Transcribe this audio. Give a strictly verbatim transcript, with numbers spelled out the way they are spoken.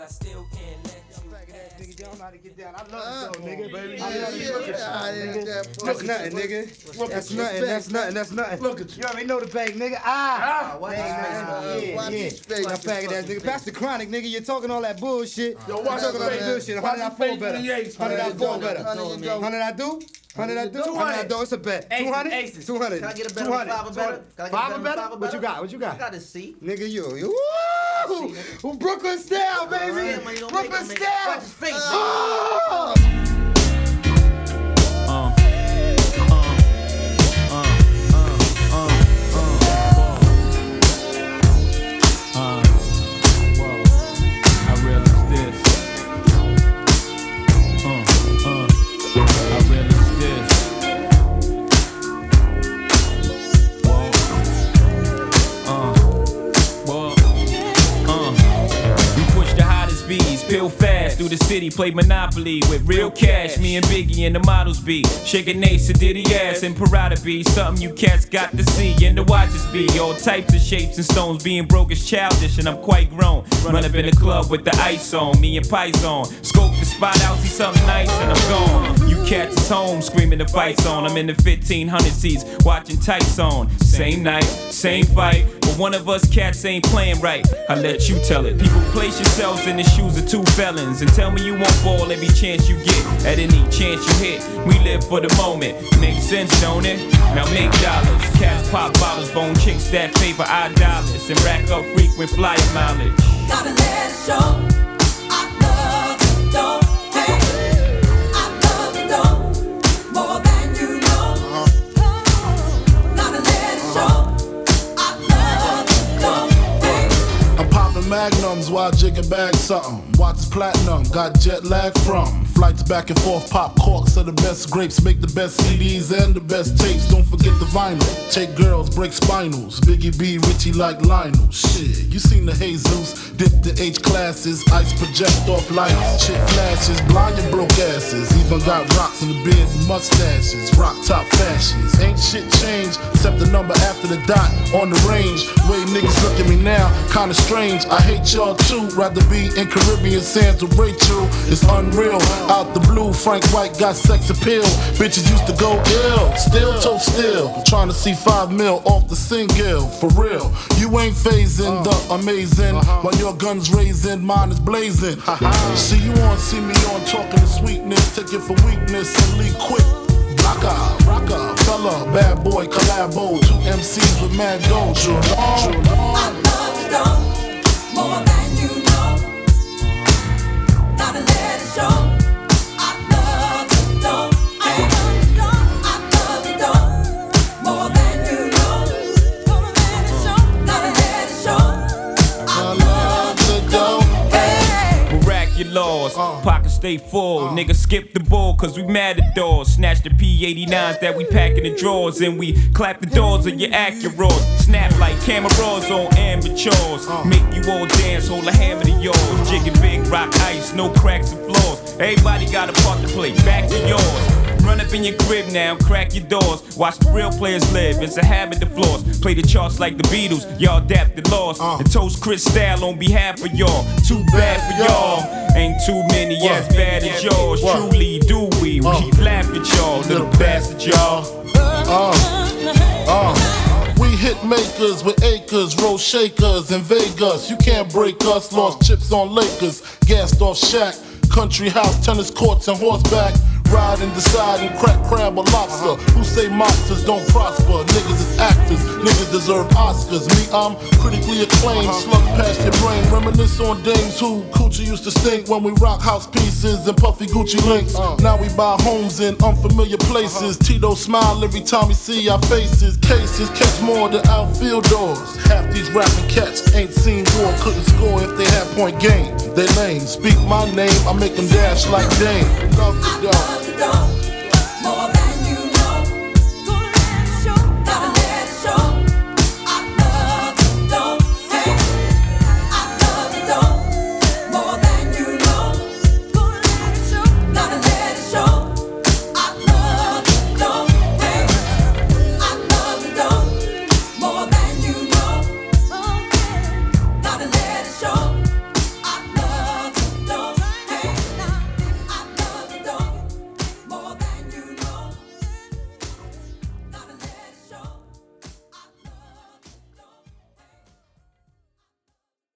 still can't let you. Nigga, y'all know how to get down. I love it though, nigga. Baby. I love Yeah, it. yeah, yeah, yeah. Look nothing, nigga. Look That's at nothing, you. that's nothing, that's nothing. Look at you. You already know the bank, nigga. Ah! watch Nah, his face, nah, man. yeah, Watch yeah. his face. Now, faggot ass nigga. Pass the chronic, nigga. You're talking all that bullshit. Yo, You're watch talking all his that face. bullshit. Watch Hundred I his fall face better. in the A's, Hundred I man. fall better. Hundred you go. Hundred I do. Hundred I do. Two Hundred I hundred. do. It's a bet. Two hundred. Aces. Two hundred. Can I get a Two better hundred. five or better? Can I get a Five or better better? five or What you better? got? What you got? I got a C. Nigga, you, you, woo! Woo! Brooklyn style, baby! Yeah, man, you don't make Brooklyn no make- style! Watch his face, nigga. Oh! Uh, uh, uh, uh, uh, uh, whoa, I realize this. Uh, uh, I realize this. Whoa, uh, whoa, uh. We push the hottest V's, peel fast through the city, play Monopoly with real cash. Me and Biggie and the models be shaking Ace and Diddy ass and Parada be something you cats got to see and the watches be all types of shapes and stones. Being broke is childish and I'm quite grown. Run up in the club with the ice on, me and Python. Scope the spot out, see something nice and I'm gone. You cats is home screaming the fights on. I'm in the fifteen hundred seats watching tights on. Same night, same fight, but one of us cats ain't playing right. I let you tell it. People, place yourselves in the shoes of two felons and tell me you won't fall every chance you get. At any chance you hit, we live for the moment. Makes sense, don't it? Now make dollars. Cats pop bottles, bone chicks that favor our dollars and rack up frequent flyer mileage. Gotta let it show. I love it, don't hate. I love it, don't more than you know. Gotta let it show. I love it, don't hate. I'm popping magnums while jigging back something. Watch this platinum, got jet lag from flights back and forth. Pop corks are the best grapes, make the best C Ds and the best tapes. Don't forget the vinyl. Take girls, break spinals. Biggie B, Richie like Lionel. Shit, you seen the Jesus? Dip the H classes, ice project off lights. Shit flashes, blind and broke asses. Even got rocks in the beard and mustaches. Rock top fashions. Ain't shit changed except the number after the dot on the range. Way niggas look at me now, kinda strange. I hate y'all too. Rather be in Caribbean sands with Rachel. It's unreal. Out the blue, Frank White got sex appeal. Bitches used to go ill, still toe still. Trying to see five mil off the single, for real. You ain't phasing the amazing. While your gun's raising, mine is blazing. See you on, see me on, talking to sweetness. Take it for weakness and leave quick. Rocka, rocka, fella, bad boy, collabo. Two M Cs with mad dough. I love it, don't more than you know. Gotta let it show. I love it, don't hate. I love it, don't more than you know. Gonna let it show. Gotta let it show. I love the dough. Miraculous, pockets stay full. Niggas skip the ball cause we mad at doors. Snatch the P eighty-nines that we pack in the drawers and we clap the doors of your Acuras. Snap like cameras on amateurs. Make you all dance, hold a hammer to yours. Jigging big rock ice, no cracks and flaws. Everybody got a part to play, back to yours. Run up in your crib now, crack your doors. Watch the real players live, it's a habit to floss. Play the charts like the Beatles, y'all adapted lost. Uh. And toast Chris Style on behalf of y'all. Too bad for y'all, ain't too many as bad as yours. What? Truly do we, we Uh. laugh at y'all, little bastard y'all. Uh, uh. We hit makers with acres, roll shakers in Vegas. You can't break us, lost chips on Lakers, gassed off Shaq. Country house, tennis courts, and horseback. Ride and decide and crack crab or lobster. Who say monsters don't prosper? Niggas is actors, niggas deserve Oscars. Me, I'm critically acclaimed, slug past your brain. Reminisce on dames who coochie used to stink when we rock house pieces and puffy Gucci links. Now we buy homes in unfamiliar places. Tito smile every time we see our faces. Cases catch more than outfield doors. Half these rapping cats ain't seen war, couldn't score if they had point game. They lame, speak my name, I make them dash like Dame. Love the dog. love it, don't